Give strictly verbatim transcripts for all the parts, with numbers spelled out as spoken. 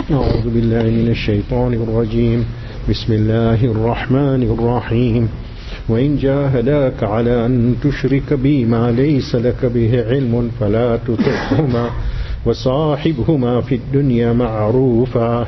أعوذ بالله من الشيطان الرجيم بسم الله الرحمن الرحيم وإن جاهداك على أن تشرك بي ما ليس لك به علم فلا تطعهما وصاحبهما في الدنيا معروفا.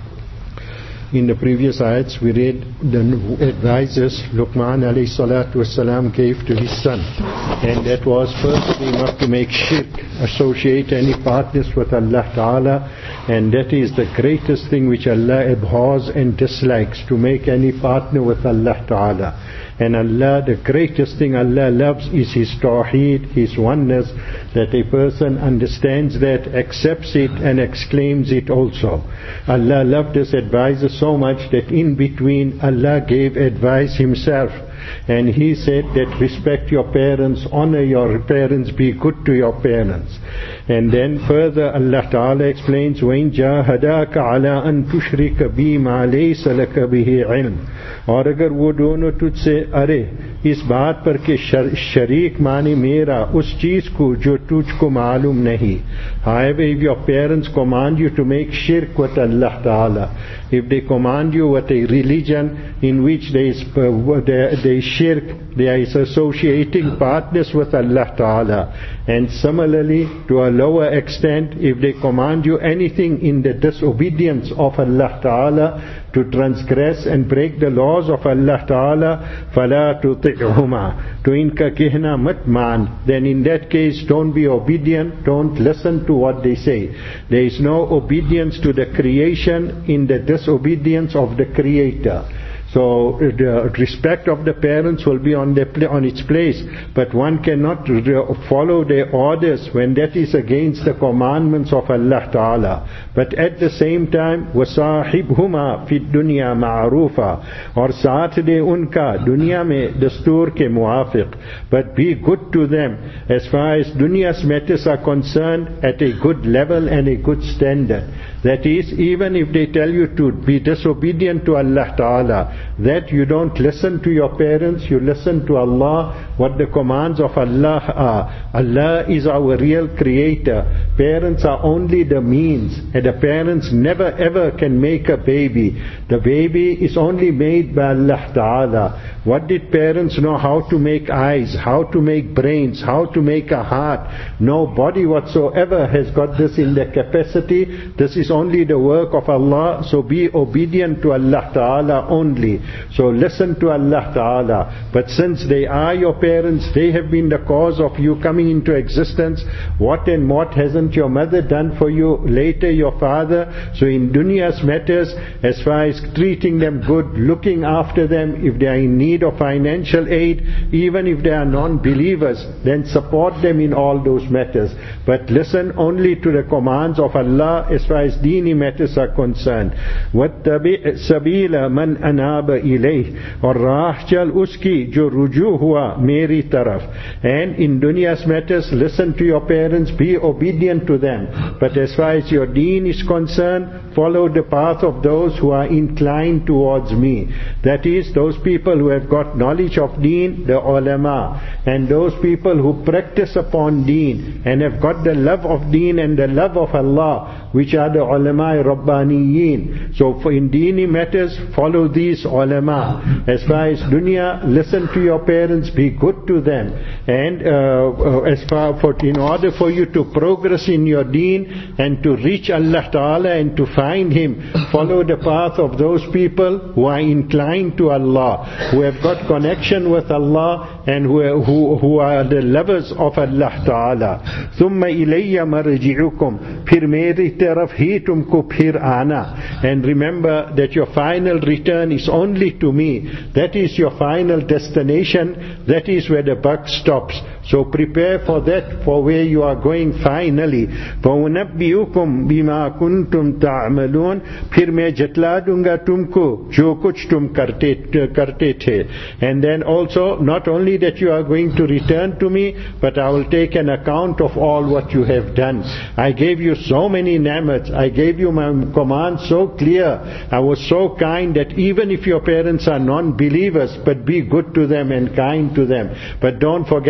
In the previous ayats we read the advices Luqman alayhi salatu wasalam gave to his son, and that was firstly not to make shirk, associate any partners with Allah Ta'ala, and that is the greatest thing which Allah abhors and dislikes, to make any partner with Allah Ta'ala. And Allah, the greatest thing Allah loves is His Tawheed, His oneness, that a person understands that, accepts it and exclaims it also. Allah loved His advisor so much that in between Allah gave advice Himself. And He said that respect your parents, honor your parents, be good to your parents. And then further Allah Ta'ala explains, وَإِن جَاهَدَاكَ عَلَىٰ أَن تُشْرِكَ بِي مَا لَيْسَ لَكَ بِهِ عِلْمٍ. اور اگر وہ دونوں تجھ سے ارے اس بات پر کہ شریک مانی میرا اس چیز کو جو تجھ کو معلوم نہیں. However, if your parents command you to make shirk with Allah Ta'ala, if they command you with a religion in which there is, uh, there, there is shirk, there is associating partners with Allah Ta'ala, and similarly to a lower extent, if they command you anything in the disobedience of Allah Ta'ala, to transgress and break the laws of Allah Ta'ala, فَلَا تُطِعْهُمَا, to inka kehna mat maan, then in that case don't be obedient, don't listen to what they say. There is no obedience to the creation in the disobedience of the Creator. So the respect of the parents will be on, their, on its place, but one cannot follow their orders when that is against the commandments of Allah Ta'ala. But at the same time, وَصَاحِبْهُمَا فِي الدُّنْيَا مَعْرُوفًا, or saath de unka dunya mein dastur ke muafiq, but be good to them as far as dunya's matters are concerned, at a good level and a good standard. That is, even if they tell you to be disobedient to Allah Ta'ala, that you don't listen to your parents, you listen to Allah, what the commands of Allah are. Allah is our real creator. Parents are only the means, and the parents never ever can make a baby. The baby is only made by Allah Ta'ala. What did parents know? How to make eyes, how to make brains, how to make a heart? Nobody whatsoever has got this in their capacity. This is only the work of Allah, so be obedient to Allah Ta'ala only. So listen to Allah Ta'ala. But since they are your parents, they have been the cause of you coming into existence. What and what hasn't your mother done for you, later your father? So in dunya's matters, as far as treating them good, looking after them, if they are in need of financial aid, even if they are non-believers, then support them in all those matters. But listen only to the commands of Allah as far as dini matters are concerned. وَاتَّبِعْ سَبِيلَ مَنْ أَنَابَ إِلَيْهِ, اور راہ چل اس کی جو رجوع ہوا میری طرف. And in dunya's matters, listen to your parents, be obedient to them. But as far as your deen is concerned, follow the path of those who are inclined towards me. That is, those people who have got knowledge of deen, the ulama, and those people who practice upon deen and have got the love of deen and the love of Allah, which are the ulama rabbaniyin. So for in deeni matters, follow these ulama. As far as dunya, listen to your parents, be good to them. And uh, as far for in order for you to progress in your deen and to reach Allah Ta'ala and to find Him, follow the path of those people who are inclined to Allah, who have got connection with Allah, and who, who, who are the lovers of Allah Ta'ala. ثُمَّ إِلَيَّ مَرْجِعُكُمْ, phir meri taraf hi tumko phir aana. And remember that your final return is only to me. That is your final destination. That is where the buck stops. So prepare for that, for where you are going finally. فَأُنَبِّئُكُمْ بِمَا كُنْتُمْ تَعْمَلُونَ, phir main jatla dunga tumko jo kuch tum karte, karte the. And then also, not only that you are going to return to me, but I will take an account of all what you have done. I gave you so many ni'mats, I gave you my command so clear, I was so kind that even if your parents are non-believers, but be good to them and kind to them. But don't forget my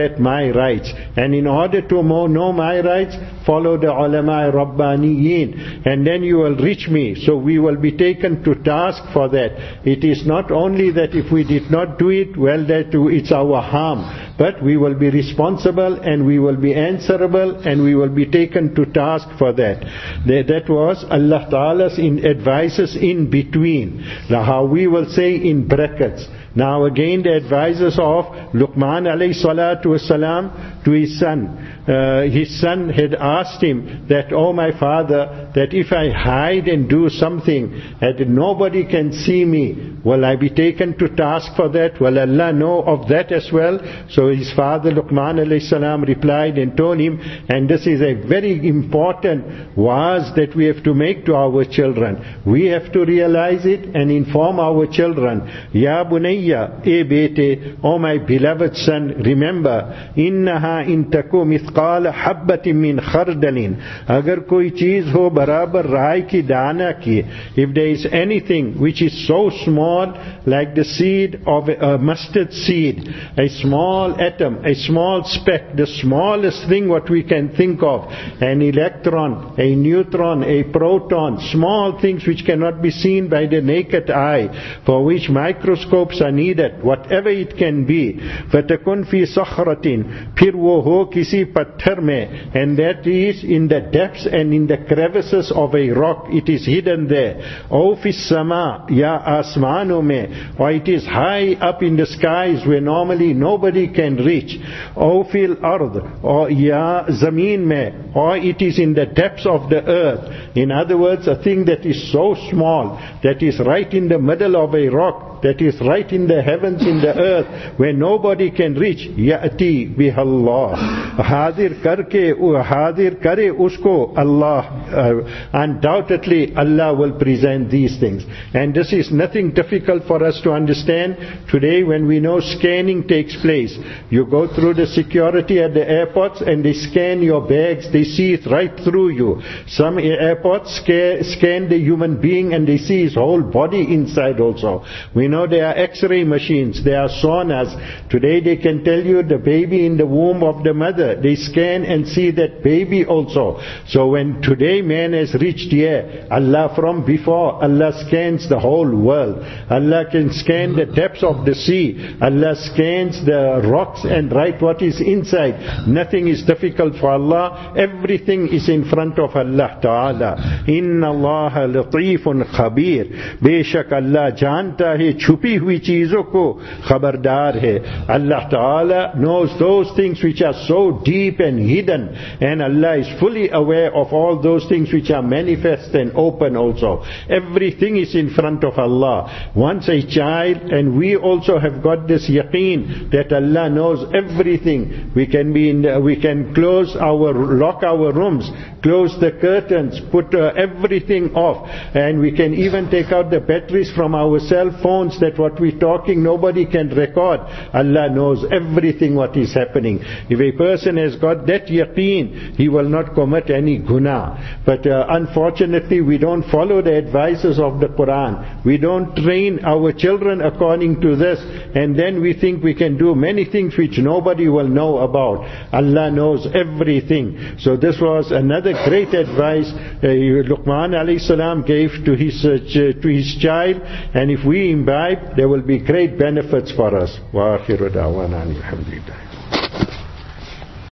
my rights. And in order to know my rights, follow the ulama rabbaniyin, and then you will reach me. So we will be taken to task for that. It is not only that if we did not do it, well, that it's our harm, but we will be responsible and we will be answerable and we will be taken to task for that. That was Allah Ta'ala's in advices in between. Now how we will say in brackets. Now again the advices of Luqman alayhi salatu wasalam to his son. Uh, his son had asked him that, oh my father, that if I hide and do something that nobody can see me, will I be taken to task for that? Will Allah know of that as well? So his father Luqman alayhi salam replied and told him, and this is a very important wa'az that we have to make to our children. We have to realize it and inform our children. Ya bunayya, e bete, oh my beloved son, remember, innaha in taku mithqala habbatin min khardalin. Agar koi cheez ho barabar rai ki dana ki, if there is anything which is so small like the seed of a mustard seed, a small atom, a small speck, the smallest thing what we can think of, an electron, a neutron, a proton, small things which cannot be seen by the naked eye, for which microscopes are needed, whatever it can be. فَتَكُنْ فِي صَخْرَةٍ, phir wo ho kisi patthar mein, and that is in the depths and in the crevices of a rock, it is hidden there. أو في السماء, ya asman, or it is high up in the skies where normally nobody can reach. Or fil ard, or ya zameen mein, or it is in the depths of the earth. In other words, a thing that is so small, that is right in the middle of a rock, that is right in the heavens, in the earth, where nobody can reach. Ya'ti bihallah. Hadir karke, hadir kare usko Allah. Uh, undoubtedly Allah will present these things. And this is nothing difficult for us to understand. Today when we know scanning takes place, you go through the security at the airports and they scan your bags, they see it right through you. Some airports scan, scan the human being and they see his whole body inside also. We know there are x-ray machines, there are sonars. Today they can tell you the baby in the womb of the mother. They scan and see that baby also. So when today man has reached here, Allah from before, Allah scans the whole world. Allah can scan the depths of the sea. Allah scans the rocks and write what is inside. Nothing is difficult for Allah. Everything is in front of Allah Ta'ala. Inna Allah latifun khabir. Beshak Allah janta hai छुपी हुई चीजों को खबरदार है. Allah Ta'ala knows those things which are so deep and hidden, and Allah is fully aware of all those things which are manifest and open also. Everything is in front of Allah. Once a child, and we also have got this yaqeen that Allah knows everything. We can be in the, we can close our, lock our rooms, close the curtains, put uh, everything off, and we can even take out the batteries from our cell phones, that what we're talking nobody can record. Allah knows everything what is happening. If a person has got that yaqeen, he will not commit any guna. But uh, unfortunately we don't follow the advices of the Quran. We don't train our children according to this, and then we think we can do many things which nobody will know about. Allah knows everything. So this was another great advice uh, Luqman alayhi salam gave to his uh, ch- to his child, and if we imbibe, there will be great benefits for us. Wa akhiru da'wana alhamdulillah.